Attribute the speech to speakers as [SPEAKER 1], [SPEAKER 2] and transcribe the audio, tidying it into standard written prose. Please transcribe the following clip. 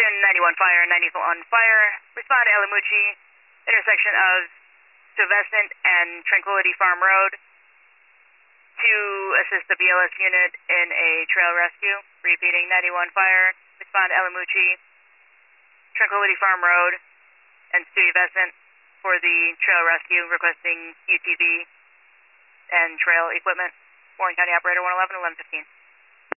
[SPEAKER 1] Station 91 Fire, 91 Fire. Respond to Elamucci, intersection of Stuyvesant and Tranquility Farm Road to assist the BLS unit in a trail rescue. Repeating, 91 Fire. Respond to Elamucci, Tranquility Farm Road and Stuyvesant for the trail rescue, requesting UTV and trail equipment. Warren County Operator 111, 1115.